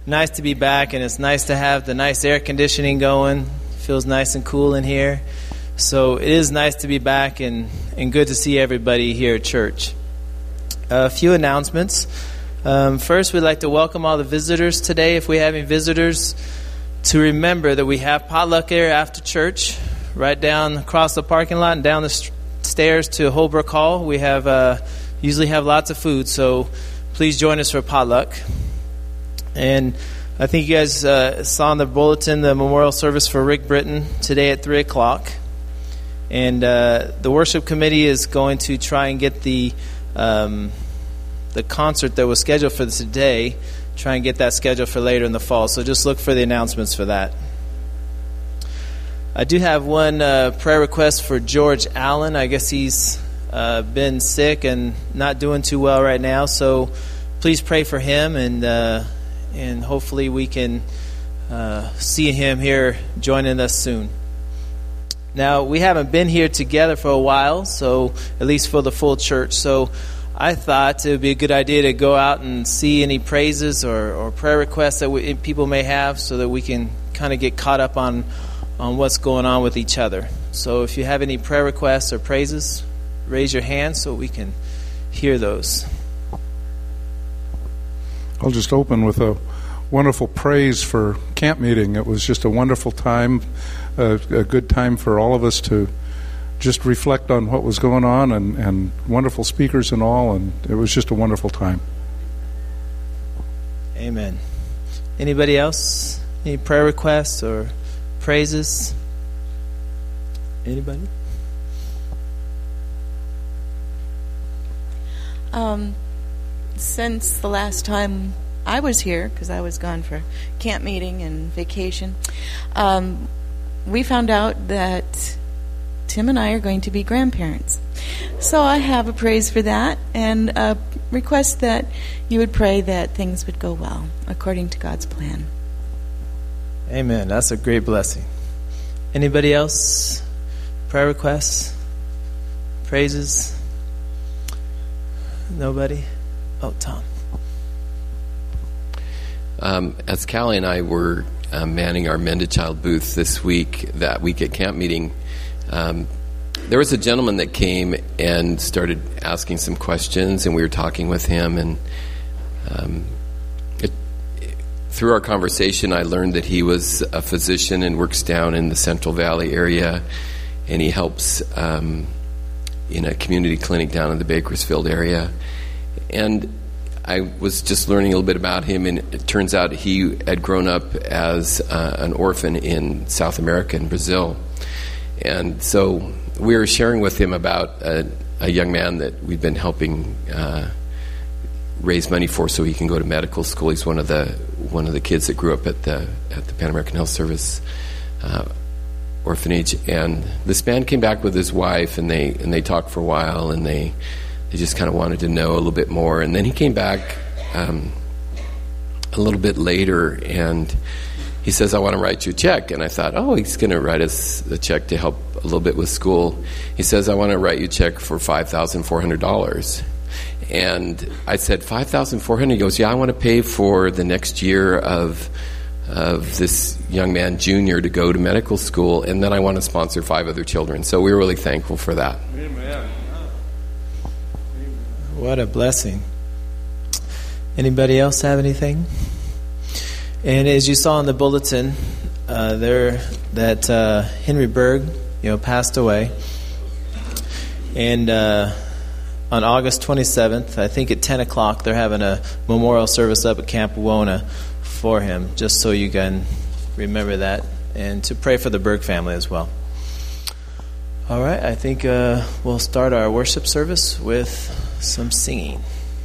nice to be back, and it's nice to have the nice air conditioning going. Feels nice and cool in here. So it is nice to be back and good to see everybody here at church. A few announcements. First, we'd like to welcome all the visitors today. If we have any visitors, to remember that we have potluck here after church, right down across the parking lot and down the stairs to Holbrook Hall. We have usually have lots of food, so please join us for potluck. And I think you guys saw in the bulletin the memorial service for Rick Britton today at 3 o'clock. And the worship committee is going to try and get the concert that was scheduled for today, try and get that scheduled for later in the fall. So just look for the announcements for that. I do have one prayer request for George Allen. I guess he's been sick and not doing too well right now. So please pray for him, and hopefully we can see him here joining us soon. Now, we haven't been here together for a while, so at least for the full church. So I thought it would be a good idea to go out and see any praises or prayer requests that people may have, so that we can kind of get caught up on what's going on with each other. So if you have any prayer requests or praises, raise your hand so we can hear those. I'll just open with a wonderful praise for camp meeting. It was just a wonderful time, a good time for all of us to just reflect on what was going on, and wonderful speakers and all, and it was just a wonderful time. Amen. Anybody else? Any prayer requests or praises? Anybody? Since the last time I was here, because I was gone for camp meeting and vacation, we found out that Tim and I are going to be grandparents. So I have a praise for that, and a request that you would pray that things would go well according to God's plan. Amen. That's a great blessing. Anybody else? Prayer requests? Praises? Nobody? Oh, Tom. As Callie and I were manning our Mended Child booth that week at camp meeting, there was a gentleman that came and started asking some questions, and we were talking with him, and through our conversation I learned that he was a physician and works down in the Central Valley area, and he helps in a community clinic down in the Bakersfield area. And I was just learning a little bit about him, and it turns out he had grown up as an orphan in South America, in Brazil. And so we were sharing with him about a young man that we've been helping raise money for so he can go to medical school. He's one of the kids that grew up at the Pan American Health Service orphanage. And this man came back with his wife, and they talked for a while, and they just kind of wanted to know a little bit more. And then he came back a little bit later, and he says, "I want to write you a check." And I thought, oh, he's going to write us a check to help a little bit with school. He says, "I want to write you a check for $5,400. And I said, $5,400? He goes, "Yeah, I want to pay for the next year of this young man, Junior, to go to medical school, and then I want to sponsor 5 other children." So we were really thankful for that. Amen. What a blessing. Anybody else have anything? And as you saw in the bulletin, that Henry Berg, passed away. And on August 27th, I think at 10 o'clock, they're having a memorial service up at Camp Wona for him, just so you can remember that, and to pray for the Berg family as well. All right, I think we'll start our worship service with some singing.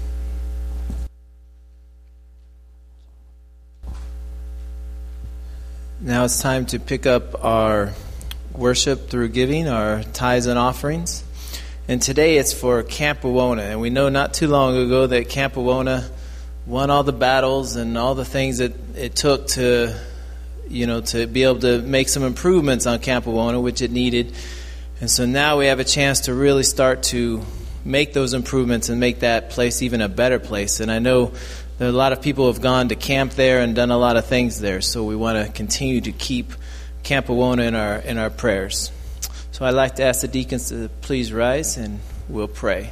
Now it's time to pick up our worship through giving, our tithes and offerings. And today it's for Camp Wona. And we know not too long ago that Camp Wona won all the battles and all the things that it took to be able to make some improvements on Camp Wona, which it needed. And so now we have a chance to really start to make those improvements and make that place even a better place. And I know There are a lot of people who have gone to camp there and done a lot of things there, so we want to continue to keep Camp Awona in our prayers. So I'd like to ask the deacons to please rise, and we'll pray.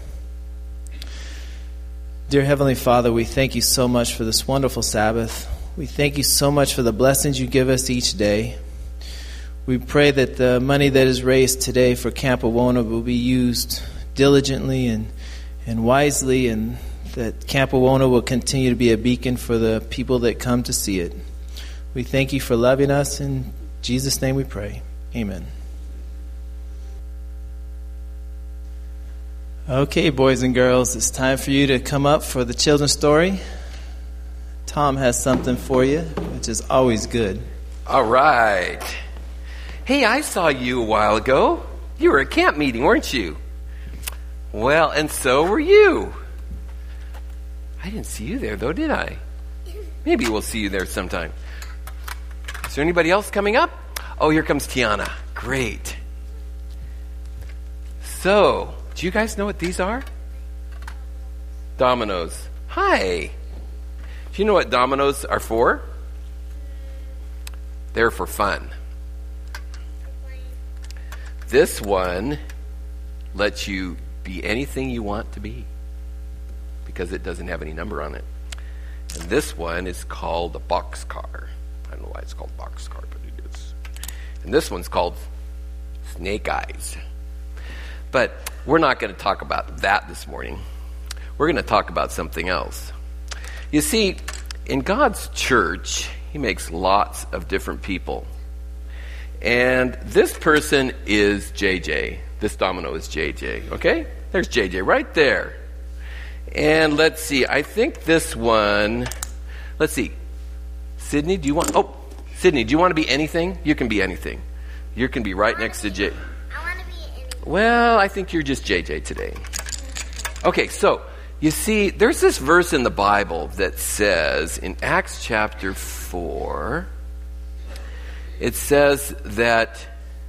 Dear Heavenly Father, we thank you so much for this wonderful Sabbath. We thank you so much for the blessings you give us each day. We pray that the money that is raised today for Camp Awona will be used diligently and wisely, and that Camp Awona will continue to be a beacon for the people that come to see it. We thank you for loving us. In Jesus' name we pray. Amen. Okay, boys and girls, it's time for you to come up for the children's story. Tom has something for you, which is always good. All right. Hey, I saw you a while ago. You were at camp meeting, weren't you? Well, and so were you. I didn't see you there, though, did I? Maybe we'll see you there sometime. Is there anybody else coming up? Oh, here comes Tiana. Great. So, do you guys know what these are? Dominoes. Hi. Do you know what dominoes are for? They're for fun. This one lets you be anything you want to be because it doesn't have any number on it. And this one is called a boxcar. I don't know why it's called boxcar, but it is. And this one's called Snake Eyes. But we're not going to talk about that this morning. We're going to talk about something else. You see, in God's church, He makes lots of different people. And this person is JJ. This domino is JJ, okay? There's JJ right there. And let's see, I think this one, let's see. Sydney, do you want to be anything? You can be anything. You can be right next to J. Well, I think you're just JJ today. Okay, so, you see, there's this verse in the Bible that says, in Acts chapter 4, it says that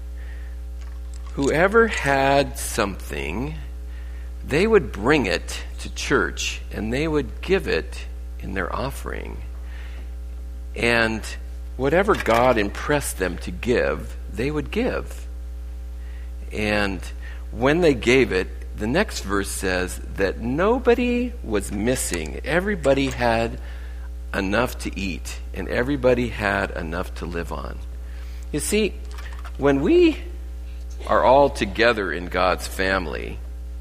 whoever had something, they would bring it to church, and they would give it in their offering. And whatever God impressed them to give, they would give. And when they gave it, the next verse says that nobody was missing. Everybody had enough to eat, and everybody had enough to live on. You see, when we are all together in God's family,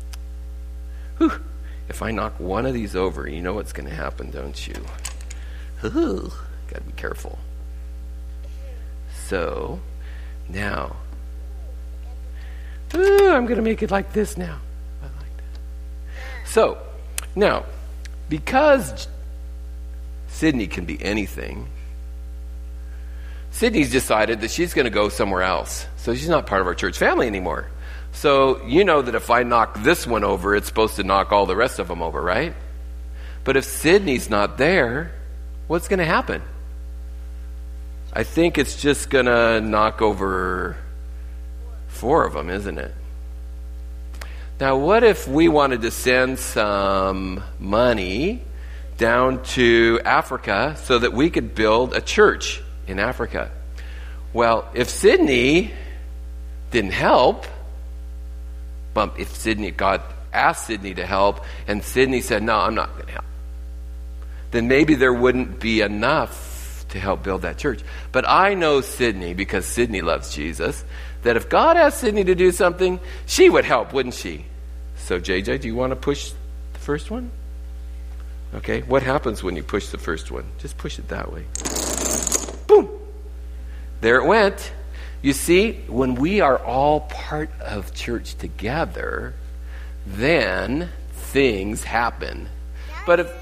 if I knock one of these over, you know what's going to happen, don't you? Got to be careful. So, now, I'm going to make it like this now. I like that. So, now, because Sydney can be anything, Sydney's decided that she's going to go somewhere else. So she's not part of our church family anymore. So you know that if I knock this one over, it's supposed to knock all the rest of them over, right? But if Sydney's not there, what's going to happen? I think it's just going to knock over 4 of them, isn't it? Now, what if we wanted to send some money down to Africa so that we could build a church in Africa? Well, if Sydney didn't help, if God asked Sydney to help and Sydney said, no, I'm not going to help, then maybe there wouldn't be enough to help build that church. But I know Sydney, because Sydney loves Jesus, that if God asked Sydney to do something, she would help, wouldn't she? So, JJ, do you want to push the first one? Okay, what happens when you push the first one? Just push it that way. Boom! There it went. You see, when we are all part of church together, then things happen. But if,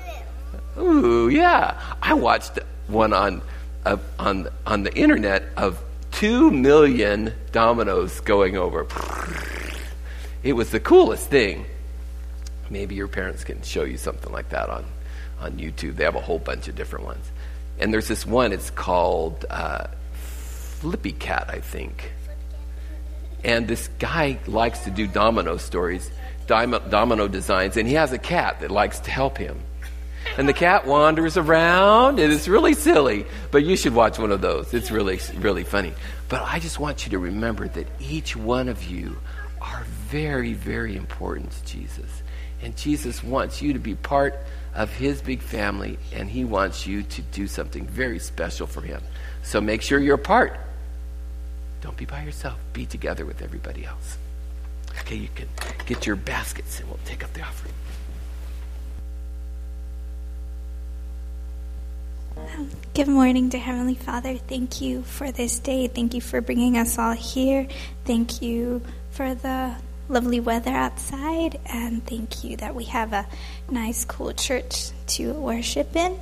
I watched one on the internet of 2 million dominoes going over. It was the coolest thing. Maybe your parents can show you something like that on YouTube. They have a whole bunch of different ones. And there's this one, it's called Flippy Cat, I think. And this guy likes to do domino stories, domino designs, and he has a cat that likes to help him. And the cat wanders around, and it's really silly. But you should watch one of those. It's really, really funny. But I just want you to remember that each one of you are very, very important to Jesus. And Jesus wants you to be part of his big family, and he wants you to do something very special for him. So make sure you're a part. Don't be by yourself. Be together with everybody else. Okay, you can get your baskets, and we'll take up the offering. Good morning, dear Heavenly Father. Thank you for this day. Thank you for bringing us all here. Thank you for the lovely weather outside, and thank you that we have a nice, cool church to worship in.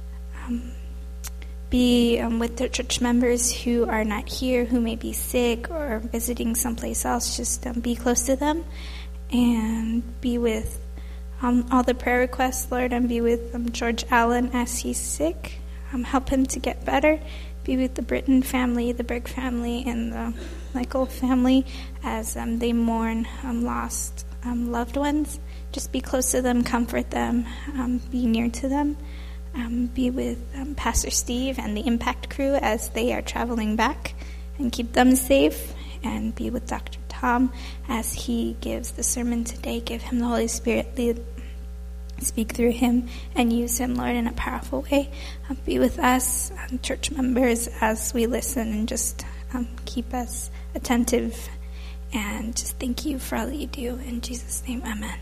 Be with the church members who are not here, who may be sick or visiting someplace else. Just be close to them, and be with all the prayer requests, Lord, and be with George Allen as he's sick. Help him to get better. Be with the Britton family, the Berg family, and the Michael family as they mourn lost loved ones. Just be close to them, comfort them, be near to them. Be with Pastor Steve and the Impact crew as they are traveling back, and keep them safe. And be with Dr. Tom as he gives the sermon today. Give him the Holy Spirit, lead, speak through him, and use him, Lord, in a powerful way. Be with us, church members, as we listen, and just keep us attentive. And just thank you for all that you do. In Jesus' name, amen.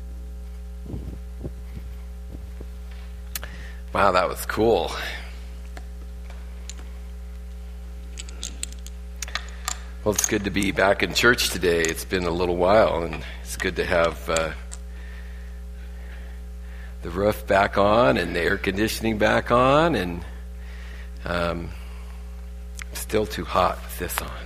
Wow, that was cool. Well, it's good to be back in church today. It's been a little while, and it's good to have the roof back on and the air conditioning back on, and still too hot with this on.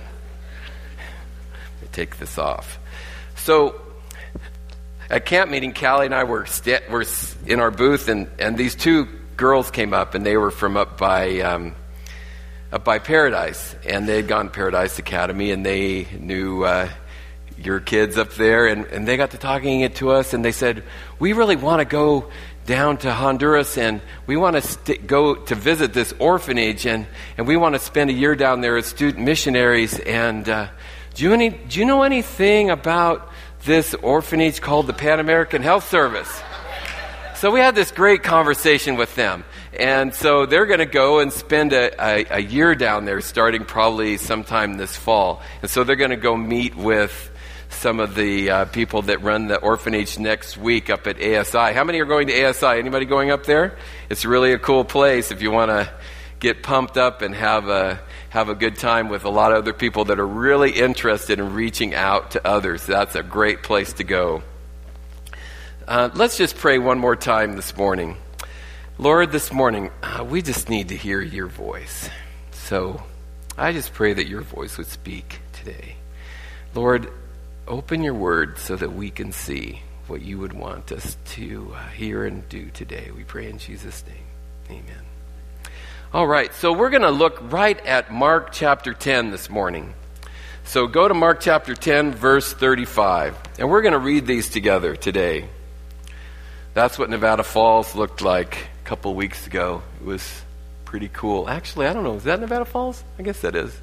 Take this off. So at camp meeting, Callie and I were in our booth, and these two girls came up, and they were from up by Paradise, and they had gone to Paradise Academy, and they knew your kids up there, and they got to talking it to us, and they said, we really want to go down to Honduras, and we want to go to visit this orphanage, and we want to spend a year down there as student missionaries. And do you know anything about this orphanage called the Pan American Health Service? So we had this great conversation with them. And so they're going to go and spend a year down there, starting probably sometime this fall. And so they're going to go meet with some of the people that run the orphanage next week up at ASI. How many are going to ASI? Anybody going up there? It's really a cool place if you want to get pumped up and have a good time with a lot of other people that are really interested in reaching out to others. That's a great place to go. Let's just pray one more time this morning. Lord, this morning, we just need to hear your voice. So I just pray that your voice would speak today. Lord, open your word so that we can see what you would want us to hear and do today. We pray in Jesus' name. Amen. All right, so we're going to look right at Mark chapter 10 this morning. So go to Mark chapter 10, verse 35. And we're going to read these together today. That's what Nevada Falls looked like a couple weeks ago. It was pretty cool. Actually, I don't know. Is that Nevada Falls? I guess that is.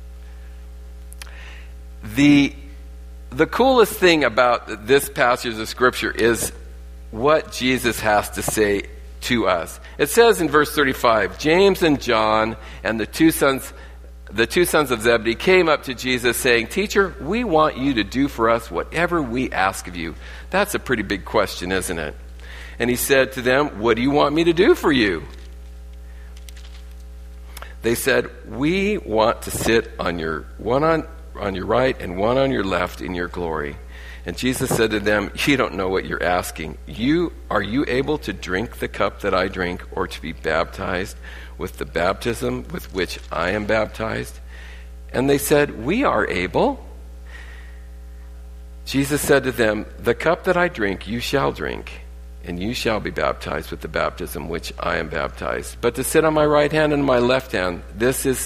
The coolest thing about this passage of Scripture is what Jesus has to say to us. It says in verse 35, James and John and the two sons of Zebedee came up to Jesus saying, Teacher, we want you to do for us whatever we ask of you. That's a pretty big question, isn't it? And he said to them, what do you want me to do for you? They said, we want to sit on your right and one on your left in your glory. And Jesus said to them, you don't know what you're asking. Are you able to drink the cup that I drink, or to be baptized with the baptism with which I am baptized? And they said, we are able. Jesus said to them, the cup that I drink you shall drink, and you shall be baptized with the baptism which I am baptized. But to sit on my right hand and my left hand, this is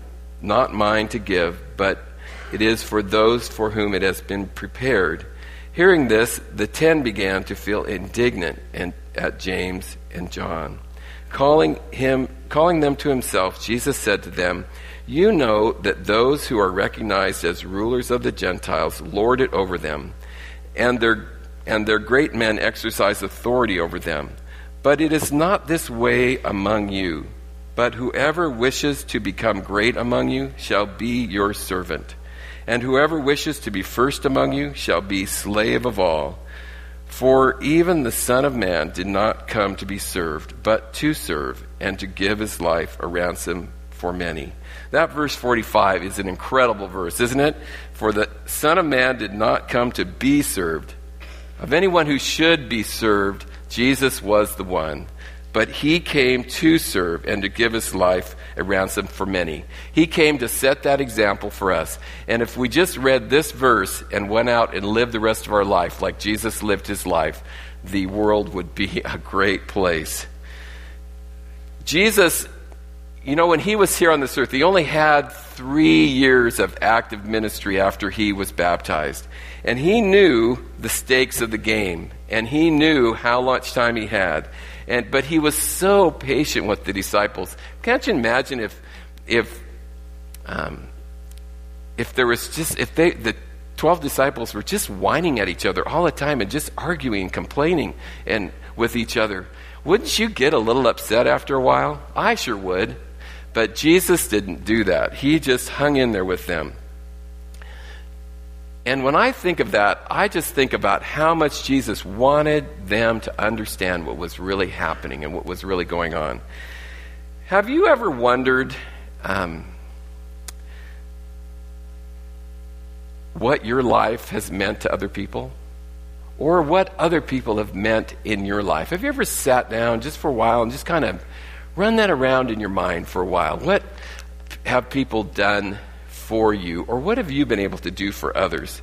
not mine to give, but it is for those for whom it has been prepared. Hearing this, the 10 began to feel indignant at James and John. Calling them to himself, Jesus said to them, "You know that those who are recognized as rulers of the Gentiles lord it over them, and their great men exercise authority over them. But it is not this way among you. But whoever wishes to become great among you shall be your servant. And whoever wishes to be first among you shall be slave of all. For even the Son of Man did not come to be served, but to serve, and to give his life a ransom for many." That verse 45 is an incredible verse, isn't it? For the Son of Man did not come to be served. Of anyone who should be served, Jesus was the one. But he came to serve and to give his life a ransom for many. He came to set that example for us. And if we just read this verse and went out and lived the rest of our life like Jesus lived his life, the world would be a great place. Jesus, when he was here on this earth, he only had 3 years of active ministry after he was baptized. And he knew the stakes of the game. And he knew how much time he had. But he was so patient with the disciples. Can't you imagine if the 12 disciples were just whining at each other all the time and just arguing, complaining, and with each other? Wouldn't you get a little upset after a while? I sure would. But Jesus didn't do that. He just hung in there with them. And when I think of that, I just think about how much Jesus wanted them to understand what was really happening and what was really going on. Have you ever wondered what your life has meant to other people? Or what other people have meant in your life? Have you ever sat down just for a while and just kind of run that around in your mind for a while? What have people done for you, or what have you been able to do for others?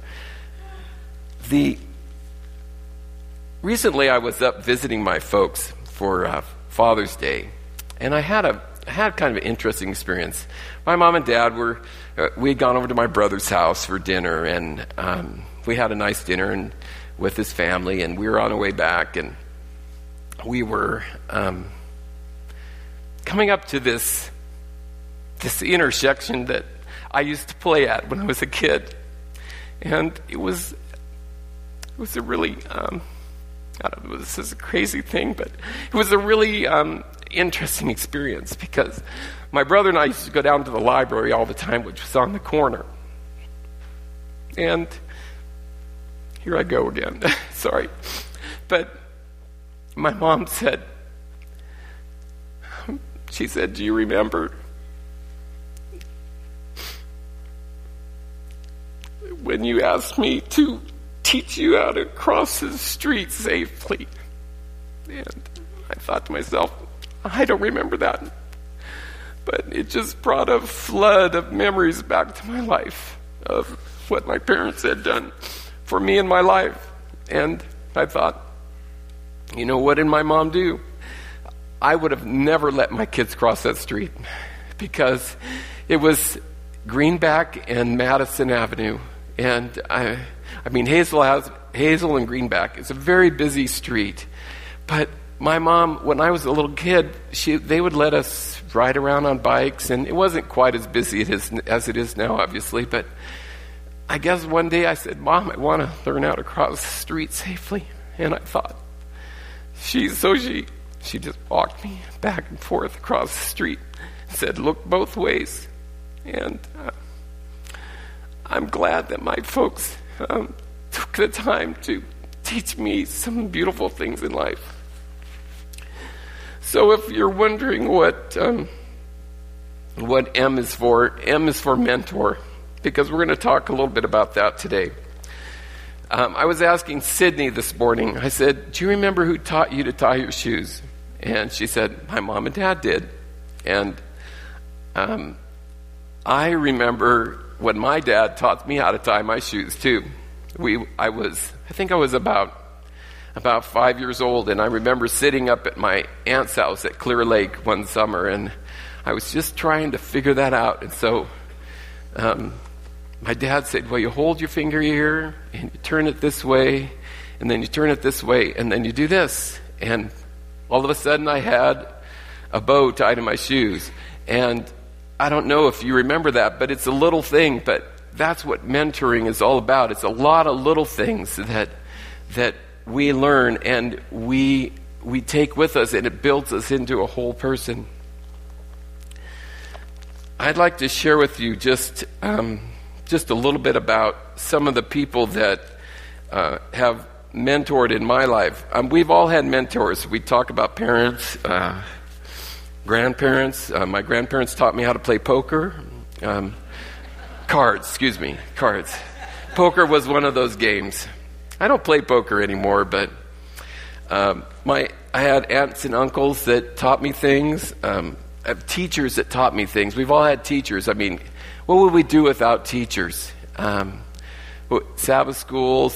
Recently I was up visiting my folks for Father's Day, and I had kind of an interesting experience. My mom and dad we had gone over to my brother's house for dinner, and we had a nice dinner and with his family, and we were on our way back, and we were coming up to this intersection that I used to play at when I was a kid. And it was a really, this is a crazy thing, but it was a really interesting experience because my brother and I used to go down to the library all the time, which was on the corner. And here I go again. Sorry. But my mom said, "Do you remember when you asked me to teach you how to cross the street safely?" And I thought to myself, I don't remember that. But it just brought a flood of memories back to my life of what my parents had done for me in my life. And I thought, what did my mom do? I would have never let my kids cross that street because it was Greenback and Madison Avenue. And Hazel and Greenback is a very busy street. But my mom, when I was a little kid, they would let us ride around on bikes, and it wasn't quite as busy as it is now, obviously. But I guess one day I said, "Mom, I want to learn how to cross the street safely." And I thought, she just walked me back and forth across the street and said, "Look both ways." And I'm glad that my folks took the time to teach me some beautiful things in life. So if you're wondering what M is for mentor, because we're going to talk a little bit about that today. I was asking Sydney this morning, I said, "Do you remember who taught you to tie your shoes?" And she said, "My mom and dad did." And I remember when my dad taught me how to tie my shoes too. I think I was about 5 years old, and I remember sitting up at my aunt's house at Clear Lake one summer, and I was just trying to figure that out. And so my dad said, well, you hold your finger here, and you turn it this way, and then you turn it this way, and then you do this. And all of a sudden I had a bow tied to my shoes. And I don't know if you remember that, but it's a little thing, but that's what mentoring is all about. It's a lot of little things that we learn and we take with us, and it builds us into a whole person. I'd like to share with you just a little bit about some of the people that have mentored in my life. We've all had mentors. We talk about parents, grandparents. My grandparents taught me how to play poker. Cards. Poker was one of those games. I don't play poker anymore, but I had aunts and uncles that taught me things. I have teachers that taught me things. We've all had teachers. I mean, what would we do without teachers? Sabbath school,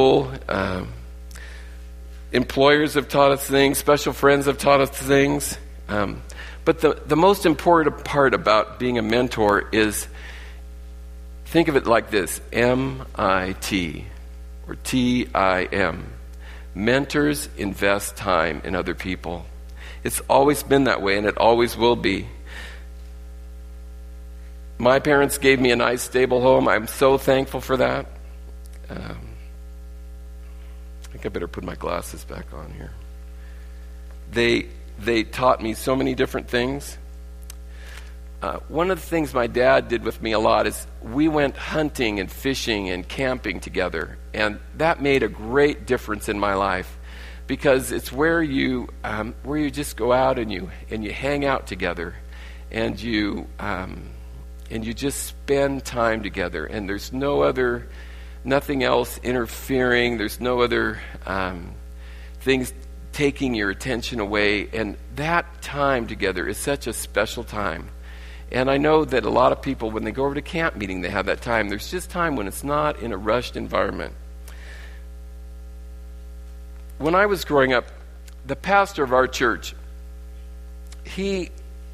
employers have taught us things. Special friends have taught us things. But the most important part about being a mentor is, think of it like this: MIT or TIM. Mentors invest time in other people. It's always been that way, and it always will be. My parents gave me a nice, stable home. I'm so thankful for that. I think I better put my glasses back on here. They taught me so many different things. One of the things my dad did with me a lot is we went hunting and fishing and camping together, and that made a great difference in my life, because it's where you just go out and you hang out together, and you just spend time together, and there's nothing else interfering. There's no other things taking your attention away, and that time together is such a special time. And I know that a lot of people, when they go over to camp meeting, they have that time. There's just time when it's not in a rushed environment. When I was growing up, the pastor of our church, he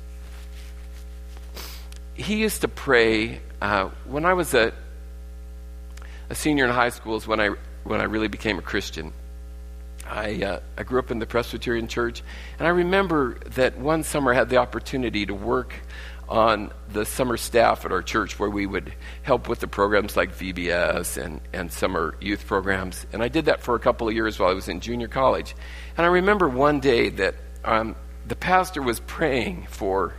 used to pray. When I was a senior in high school is when I really became a Christian. I grew up in the Presbyterian church, and I remember that one summer I had the opportunity to work on the summer staff at our church, where we would help with the programs like VBS and summer youth programs. And I did that for a couple of years while I was in junior college. And I remember one day that the pastor was praying for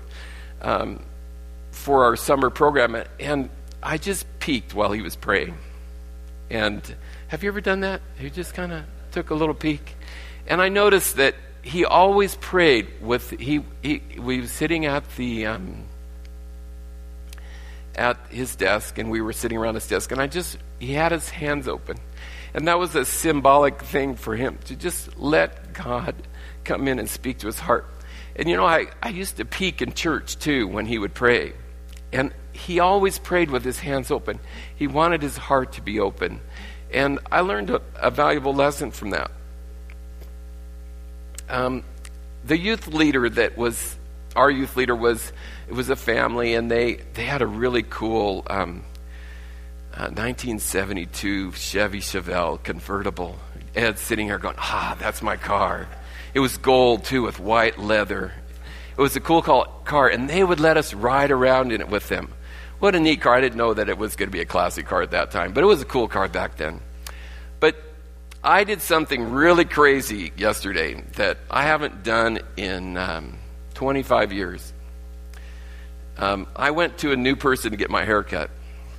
our summer program, and I just peeked while he was praying. And have you ever done that? You just kind of took a little peek. And I noticed that he always prayed we was sitting at his desk, and we were sitting around his desk, and he had his hands open. And that was a symbolic thing for him, to just let God come in and speak to his heart. And I used to peek in church too when he would pray. And he always prayed with his hands open. He wanted his heart to be open. And I learned a valuable lesson from that. The youth leader our youth leader was a family, and they had a really cool 1972 Chevy Chevelle convertible. Ed's sitting here going, that's my car. It was gold too, with white leather. It was a cool car, and they would let us ride around in it with them. What a neat car. I didn't know that it was going to be a classic car at that time, but it was a cool car back then. But I did something really crazy yesterday that I haven't done in 25 years. I went to a new person to get my hair cut.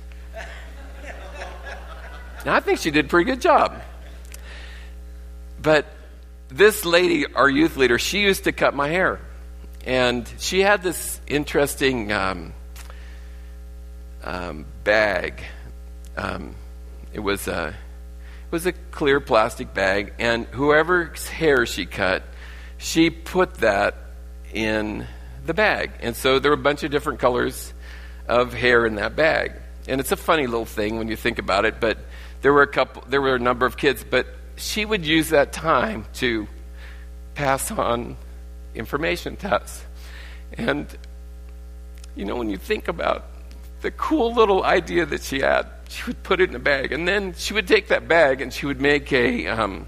Now, I think she did a pretty good job. But this lady, our youth leader, she used to cut my hair. And she had this interesting bag. It was a clear plastic bag, and whoever's hair she cut, she put that in the bag. And so there were a bunch of different colors of hair in that bag. And it's a funny little thing when you think about it, but there were a number of kids, but she would use that time to pass on information to us. And when you think about the cool little idea that she had. She would put it in a bag, and then she would take that bag and she would make a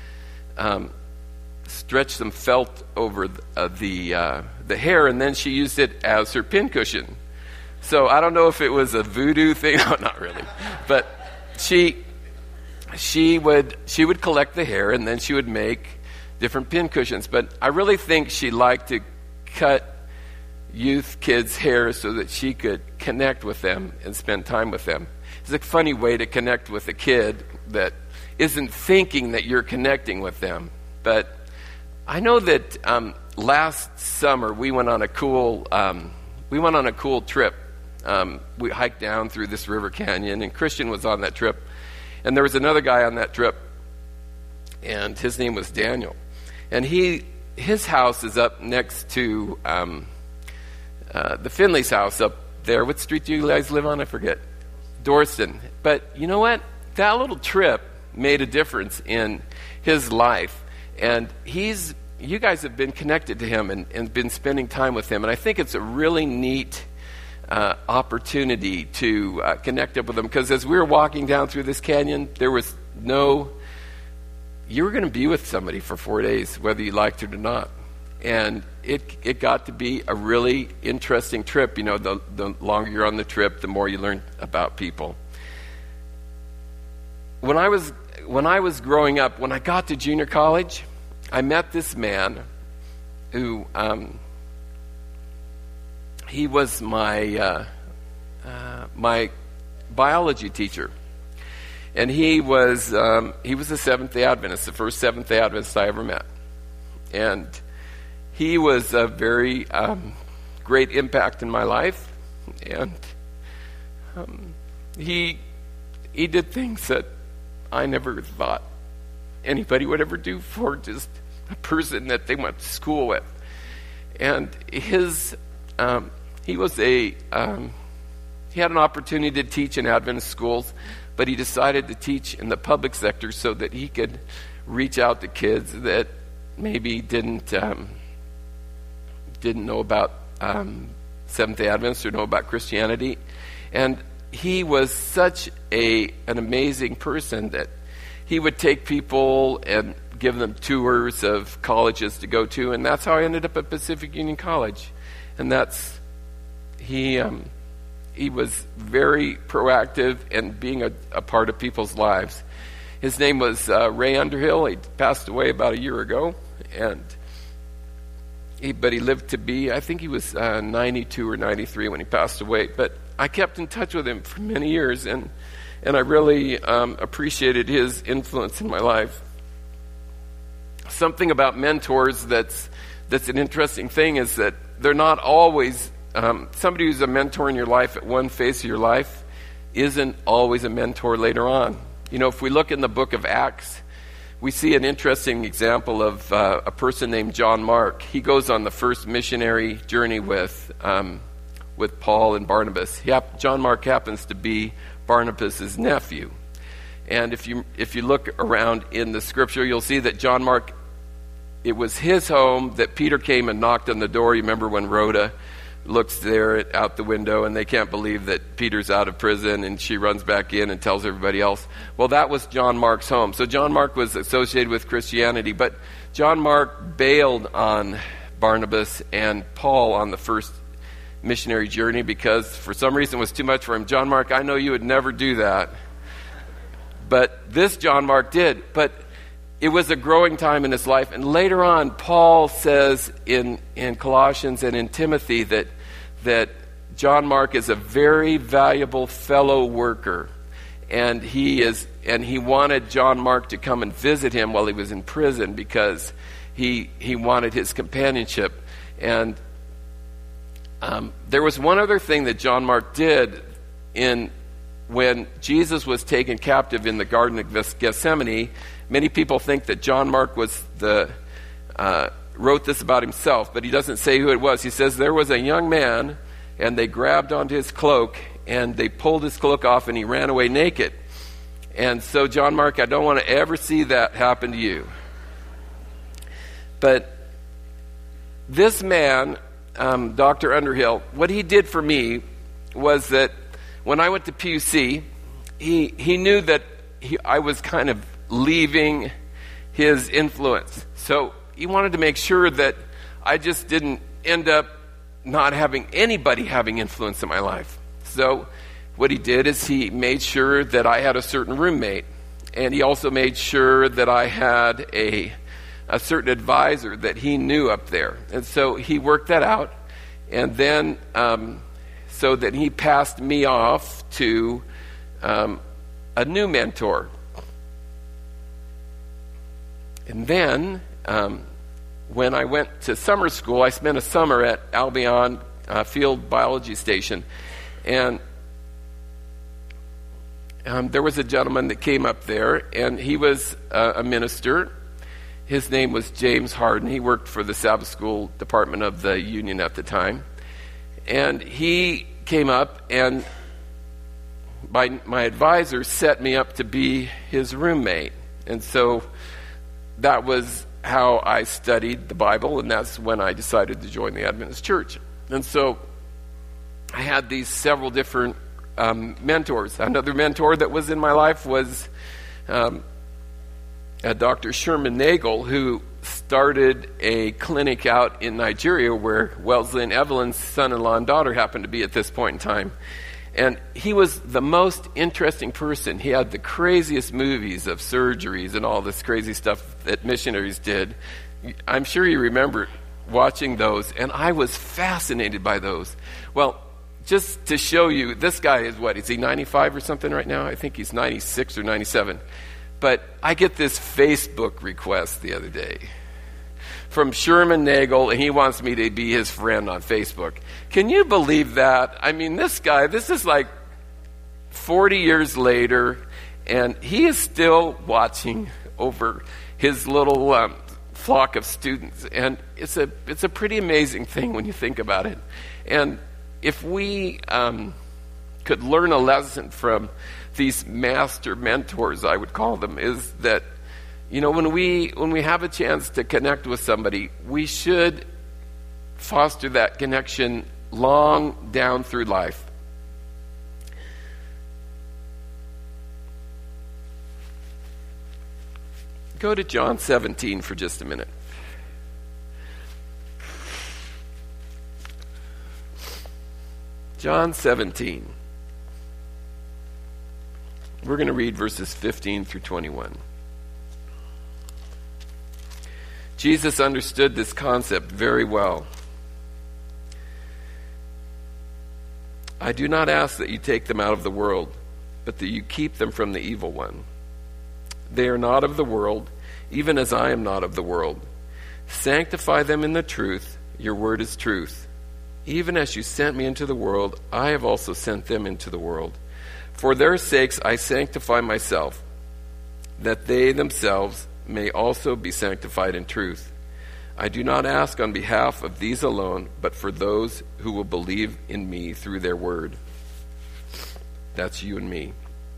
stretch some felt over the hair, and then she used it as her pincushion. So I don't know if it was a voodoo thing. No, not really. But she would collect the hair, and then she would make different pincushions. But I really think she liked to cut youth kids' hair so that she could connect with them and spend time with them. It's a funny way to connect with a kid that isn't thinking that you're connecting with them. But I know that last summer we went on a cool trip. We hiked down through this river canyon, and Christian was on that trip. And there was another guy on that trip, and his name was Daniel. And his house is up next to the Finley's house up there. What street do you guys live on? I forget. Dorston. But you know what? That little trip made a difference in his life. And you guys have been connected to him and been spending time with him. And I think it's a really neat opportunity to connect up with him. Because as we were walking down through this canyon, there was you were going to be with somebody for 4 days, whether you liked it or not. And it got to be a really interesting trip. You know, the longer you're on the trip, the more you learn about people. When I was growing up, when I got to junior college, I met this man who he was my biology teacher. And he was a Seventh-day Adventist, the first Seventh-day Adventist I ever met. And he was a very great impact in my life. And he did things that I never thought anybody would ever do for just a person that they went to school with. And he had an opportunity to teach in Adventist schools, but he decided to teach in the public sector so that he could reach out to kids that maybe didn't know about Seventh-day Adventists or know about Christianity. And he was such an amazing person that he would take people and give them tours of colleges to go to, and that's how I ended up at Pacific Union College. And he was very proactive in being a part of people's lives. His name was Ray Underhill. He passed away about a year ago, but he lived to be, I think he was 92 or 93 when he passed away. But I kept in touch with him for many years, and I really appreciated his influence in my life. Something about mentors that's an interesting thing is that they're not always somebody who's a mentor in your life at one phase of your life isn't always a mentor later on. You know, if we look in the book of Acts, we see an interesting example of a person named John Mark. He goes on the first missionary journey with Paul and Barnabas. John Mark happens to be Barnabas' nephew. And if you look around in the scripture, you'll see that John Mark, it was his home that Peter came and knocked on the door. You remember when Rhoda looks there out the window and they can't believe that Peter's out of prison, and she runs back in and tells everybody else. Well, that was John Mark's home. So John Mark was associated with Christianity, but John Mark bailed on Barnabas and Paul on the first missionary journey because for some reason it was too much for him. John Mark, I know you would never do that. But this John Mark did. But it was a growing time in his life. And later on, Paul says in Colossians and in Timothy that John Mark is a very valuable fellow worker. And he wanted John Mark to come and visit him while he was in prison because he wanted his companionship. And there was one other thing that John Mark did when Jesus was taken captive in the Garden of Gethsemane. Many people think that John Mark was wrote this about himself, but he doesn't say who it was. He says there was a young man, and they grabbed onto his cloak, and they pulled his cloak off, and he ran away naked. And so, John Mark, I don't want to ever see that happen to you. But this man, Dr. Underhill, what he did for me was that when I went to PUC, he knew that I was kind of leaving his influence. So he wanted to make sure that I just didn't end up not having anybody having influence in my life. So what he did is he made sure that I had a certain roommate. And he also made sure that I had a certain advisor that he knew up there. And so he worked that out. And then so that he passed me off to a new mentor. And then when I went to summer school, I spent a summer at Albion Field Biology Station. And there was a gentleman that came up there, and he was a minister. His name was James Harden. He worked for the Sabbath School Department of the Union at the time. And he came up, and my advisor set me up to be his roommate. And so that was how I studied the Bible, and that's when I decided to join the Adventist Church. And so I had these several different mentors. Another mentor that was in my life was Dr. Sherman Nagel, who started a clinic out in Nigeria where Wellesley and Evelyn's son-in-law and daughter happened to be at this point in time. And he was the most interesting person. He had the craziest movies of surgeries and all this crazy stuff that missionaries did. I'm sure you remember watching those, and I was fascinated by those. Well, just to show you, this guy is what? Is he 95 or something right now? I think he's 96 or 97. But I get this Facebook request the other day from Sherman Nagel, and he wants me to be his friend on Facebook. Can you believe that? I mean, this guy, this is like 40 years later, and he is still watching over his little flock of students. And it's a pretty amazing thing when you think about it. And if we could learn a lesson from these master mentors, I would call them, is that, you know, when we have a chance to connect with somebody, we should foster that connection long down through life. Go to John 17 for just a minute. John 17. We're going to read verses 15 through 21. Jesus understood this concept very well. I do not ask that you take them out of the world, but that you keep them from the evil one. They are not of the world, even as I am not of the world. Sanctify them in the truth. Your word is truth. Even as you sent me into the world, I have also sent them into the world. For their sakes I sanctify myself, that they themselves may also be sanctified in truth. I do not ask on behalf of these alone, but for those who will believe in me through their word. That's you and me.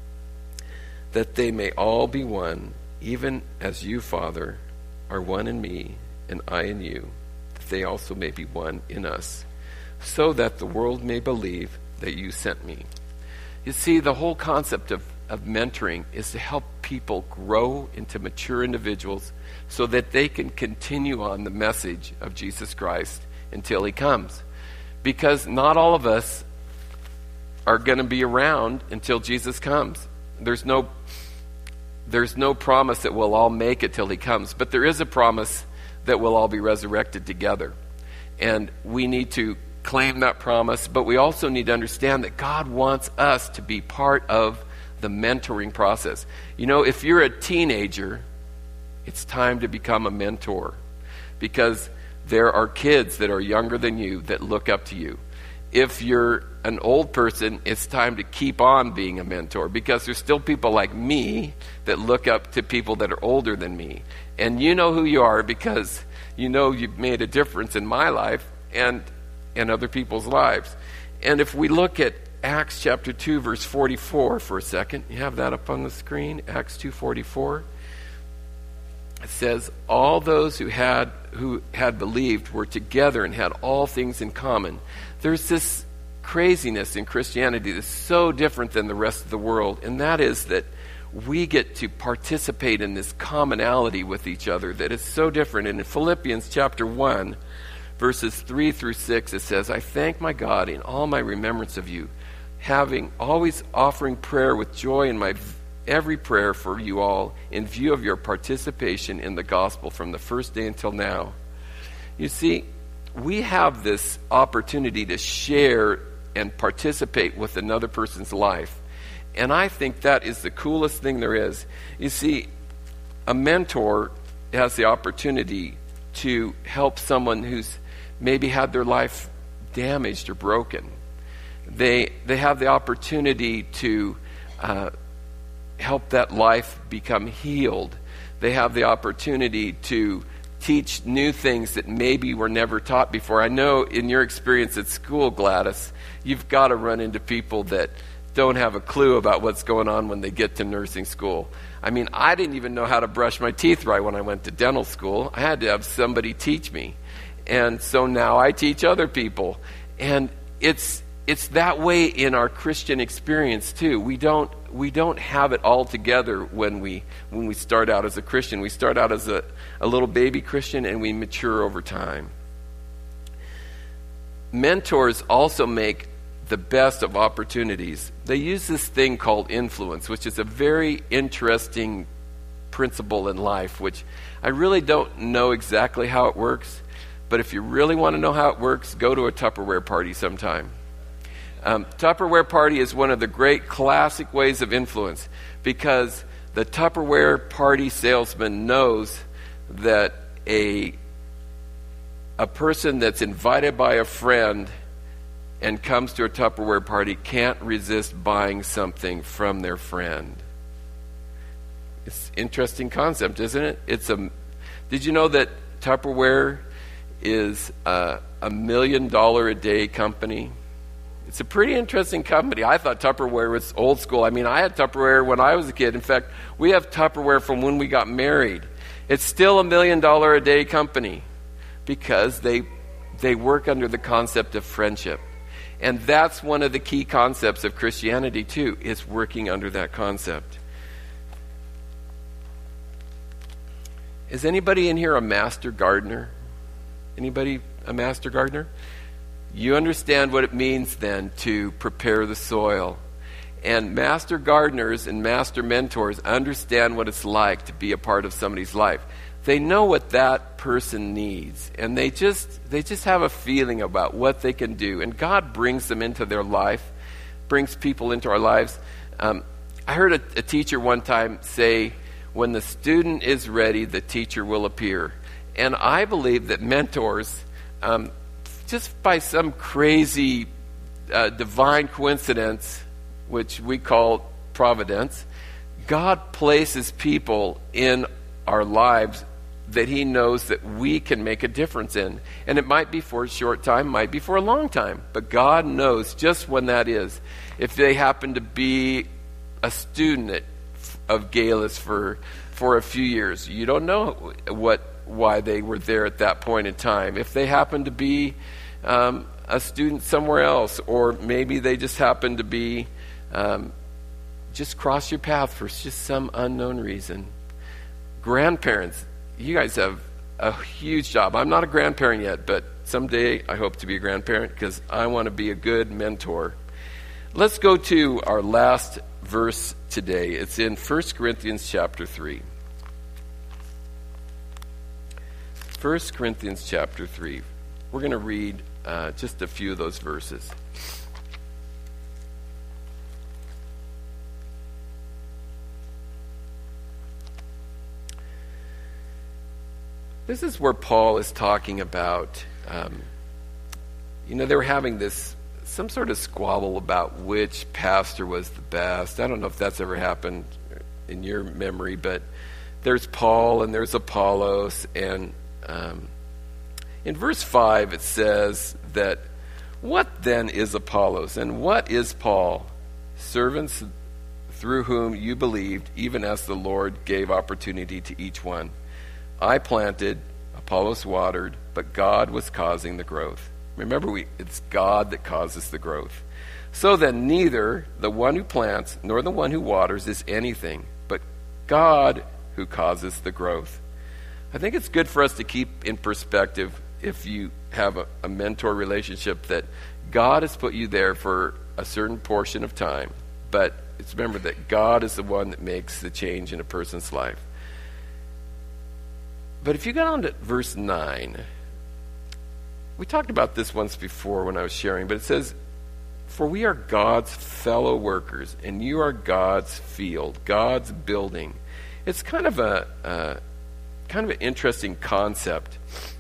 That they may all be one, even as you, Father, are one in me, and I in you, that they also may be one in us, so that the world may believe that you sent me. You see, the whole concept of mentoring is to help people grow into mature individuals so that they can continue on the message of Jesus Christ until he comes. Because not all of us are going to be around until Jesus comes. There's no promise that we'll all make it till he comes, but there is a promise that we'll all be resurrected together. And we need to claim that promise, but we also need to understand that God wants us to be part of the mentoring process. You know, if you're a teenager, it's time to become a mentor, because there are kids that are younger than you that look up to you. If you're an old person, it's time to keep on being a mentor, because there's still people like me that look up to people that are older than me. And you know who you are, because you know you've made a difference in my life and other people's lives. And if we look at Acts chapter 2 verse 44 for a second, you have that up on the screen, Acts 2:44. It says, all those who had believed were together and had all things in common. There's this craziness in Christianity that's so different than the rest of the world, and that is that we get to participate in this commonality with each other that is so different. And in Philippians chapter 1, verses 3 through 6, it says, I thank my God in all my remembrance of you, having always offering prayer with joy in my every prayer for you all, in view of your participation in the gospel from the first day until now. You see, we have this opportunity to share and participate with another person's life. And I think that is the coolest thing there is. You see, a mentor has the opportunity to help someone who's maybe had their life damaged or broken. They have the opportunity to help that life become healed. They have the opportunity to teach new things that maybe were never taught before. I know in your experience at school, Gladys, you've got to run into people that don't have a clue about what's going on when they get to nursing school. I mean, I didn't even know how to brush my teeth right when I went to dental school. I had to have somebody teach me. And so now I teach other people. And it's that way in our Christian experience too. We don't have it all together when we start out as a Christian. We start out as a little baby Christian, and we mature over time. Mentors also make the best of opportunities. They use this thing called influence, which is a very interesting principle in life, which I really don't know exactly how it works. But if you really want to know how it works, go to a Tupperware party sometime. Tupperware party is one of the great classic ways of influence, because the Tupperware party salesman knows that a person that's invited by a friend and comes to a Tupperware party can't resist buying something from their friend. It's an interesting concept, isn't it? Did you know that Tupperware is a $1 million a day company? It's a pretty interesting company. I thought Tupperware was old school. I mean, I had Tupperware when I was a kid. In fact, we have Tupperware from when we got married. It's still $1 million a day company because they work under the concept of friendship. And that's one of the key concepts of Christianity too, is working under that concept. Is anybody in here a master gardener? Anybody a master gardener? You understand what it means then to prepare the soil. And master gardeners and master mentors understand what it's like to be a part of somebody's life. They know what that person needs, and they just have a feeling about what they can do. And God brings them into their life, brings people into our lives. I heard a teacher one time say, when the student is ready, the teacher will appear. And I believe that mentors, just by some crazy divine coincidence, which we call providence, God places people in our lives that he knows that we can make a difference in. And it might be for a short time, might be for a long time, but God knows just when that is. If they happen to be a student of Galis for a few years, you don't know why they were there at that point in time. If they happen to be a student somewhere else, or maybe they just happen to be just cross your path for just some unknown reason. Grandparents, you guys have a huge job. I'm not a grandparent yet, but someday I hope to be a grandparent because I want to be a good mentor. Let's go to our last verse today. It's in 1 Corinthians chapter 3. 1 Corinthians chapter 3. We're going to read just a few of those verses. This is where Paul is talking about, they were having some sort of squabble about which pastor was the best. I don't know if that's ever happened in your memory, but there's Paul and there's Apollos. And in verse 5 it says that, what then is Apollos and what is Paul? Servants through whom you believed, even as the Lord gave opportunity to each one. I planted, Apollos watered, but God was causing the growth. Remember, it's God that causes the growth. So then neither the one who plants nor the one who waters is anything, but God who causes the growth. I think it's good for us to keep in perspective, if you have a mentor relationship, that God has put you there for a certain portion of time, but remember that God is the one that makes the change in a person's life. But if you go on to verse 9, we talked about this once before when I was sharing, but it says, "For we are God's fellow workers, and you are God's field, God's building." It's kind of an interesting concept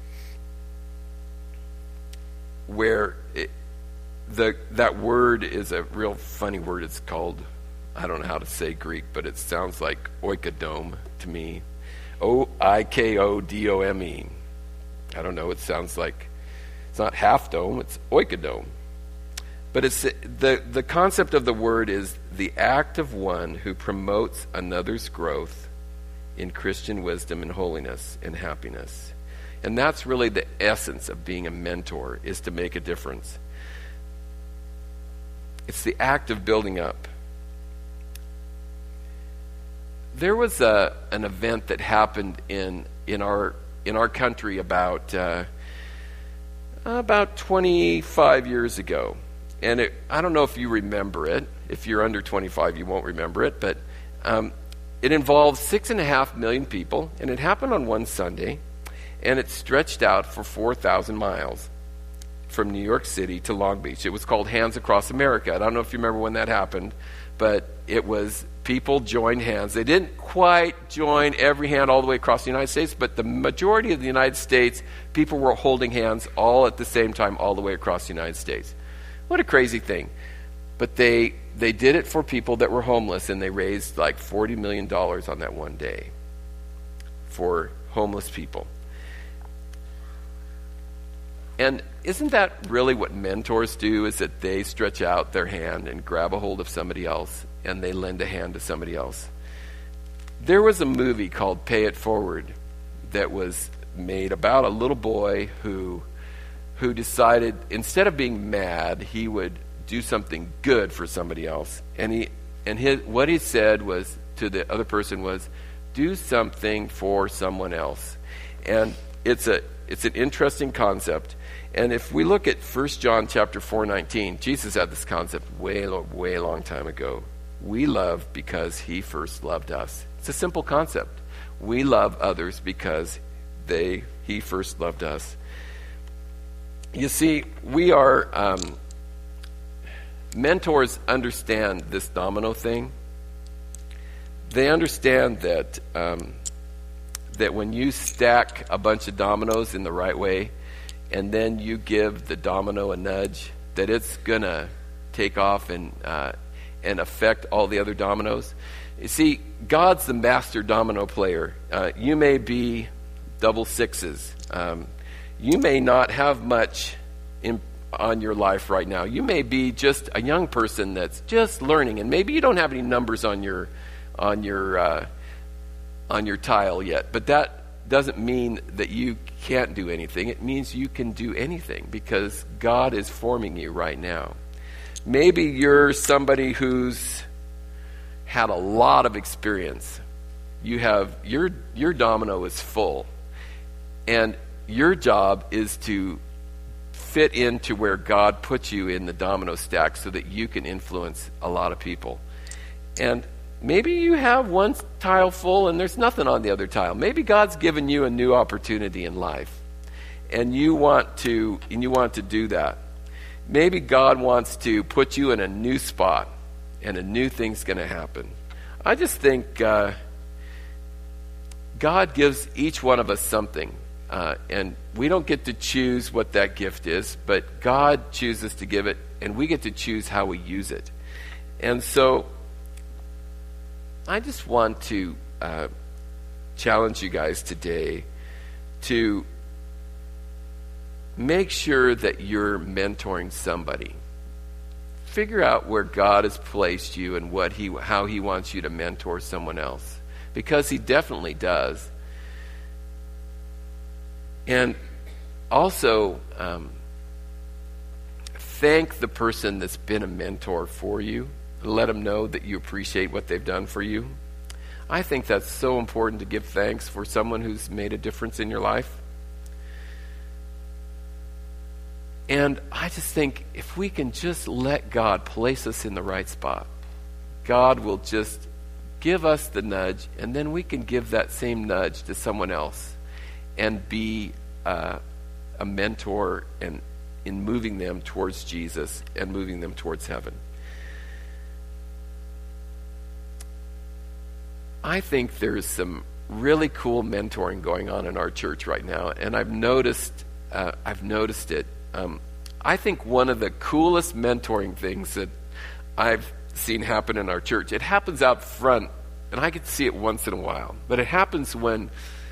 where that word is a real funny word. It's called, I don't know how to say Greek, but it sounds like oikodome to me. Oikodome. I don't know, it sounds like, it's not half dome, it's oikodome. But it's the concept of the word is the act of one who promotes another's growth in Christian wisdom and holiness and happiness. And that's really the essence of being a mentor, is to make a difference. It's the act of building up. There was an event that happened in our country about 25 years ago, and I don't know if you remember it. If you're under 25, you won't remember it, but it involved 6.5 million people, and it happened on one Sunday, and it stretched out for 4,000 miles from New York City to Long Beach. It was called Hands Across America. I don't know if you remember when that happened, but it was people joined hands. They didn't quite join every hand all the way across the United States, but the majority of the United States, people were holding hands all at the same time all the way across the United States. What a crazy thing. But they did it for people that were homeless, and they raised like $40 million on that one day for homeless people. And isn't that really what mentors do, is that they stretch out their hand and grab a hold of somebody else, and they lend a hand to somebody else? There was a movie called Pay It Forward that was made about a little boy who decided, instead of being mad, he would do something good for somebody else. What he said was to the other person was, do something for someone else. And it's an interesting concept. And if we look at 1 John chapter 4:19, Jesus had this concept way long time ago. We love because he first loved us. It's a simple concept. We love others because he first loved us. You see, we are mentors understand this domino thing. They understand that when you stack a bunch of dominoes in the right way, and then you give the domino a nudge, that it's gonna take off and affect all the other dominoes. You see, God's the master domino player. You may be double sixes. You may not have much on your life right now. You may be just a young person that's just learning, and maybe you don't have any numbers on your tile yet. But that doesn't mean that you can't do anything. It means you can do anything, because God is forming you right now. Maybe you're somebody who's had a lot of experience. You have your domino is full, and your job is to fit into where God put you in the domino stack so that you can influence a lot of people. And maybe you have one tile full and there's nothing on the other tile. Maybe God's given you a new opportunity in life, and you want to do that. Maybe God wants to put you in a new spot, and a new thing's going to happen. I just think God gives each one of us something, and we don't get to choose what that gift is, but God chooses to give it, and we get to choose how we use it. And so I just want to challenge you guys today to make sure that you're mentoring somebody. Figure out where God has placed you and how he wants you to mentor someone else, because he definitely does. And also thank the person that's been a mentor for you. Let them know that you appreciate what they've done for you. I think that's so important to give thanks for someone who's made a difference in your life. And I just think if we can just let God place us in the right spot, God will just give us the nudge, and then we can give that same nudge to someone else and be a mentor and in moving them towards Jesus and moving them towards heaven. I think there's some really cool mentoring going on in our church right now, and I've noticed it. I think one of the coolest mentoring things that I've seen happen in our church, it happens out front, and I get to see it once in a while, but it happens when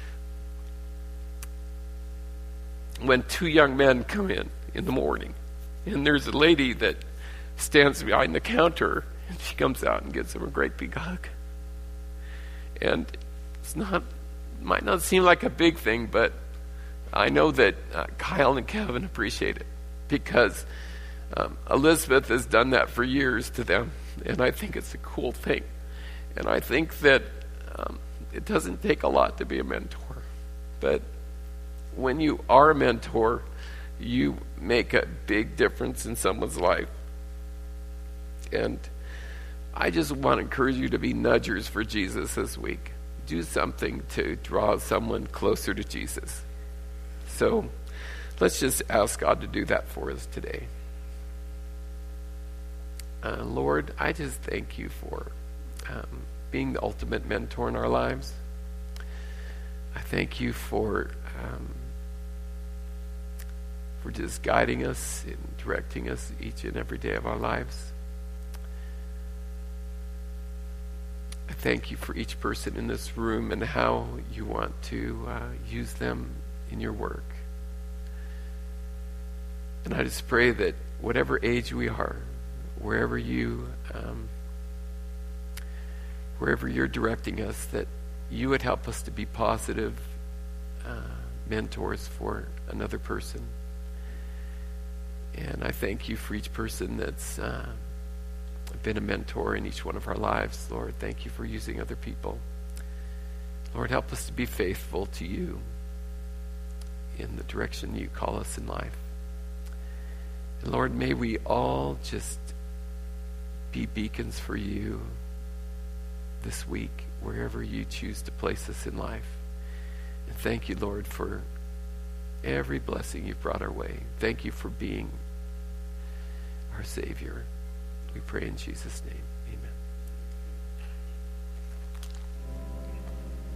two young men come in the morning, and there's a lady that stands behind the counter, and she comes out and gives them a great big hug. And might not seem like a big thing, but I know that Kyle and Kevin appreciate it, because Elizabeth has done that for years to them, and I think it's a cool thing. And I think that it doesn't take a lot to be a mentor, but when you are a mentor, you make a big difference in someone's life. And I just want to encourage you to be nudgers for Jesus this week. Do something to draw someone closer to Jesus. So let's just ask God to do that for us today. Lord, I just thank you for being the ultimate mentor in our lives. I thank you for just guiding us and directing us each and every day of our lives. I thank you for each person in this room and how you want to use them in your work. And I just pray that whatever age we are, wherever you're directing us, that you would help us to be positive mentors for another person. And I thank you for each person that's been a mentor in each one of our lives. Lord, thank you for using other people. Lord, help us to be faithful to you in the direction you call us in life. And Lord, may we all just be beacons for you this week, wherever you choose to place us in life. And thank you, Lord, for every blessing you've brought our way. Thank you for being our Savior. We pray in Jesus' name.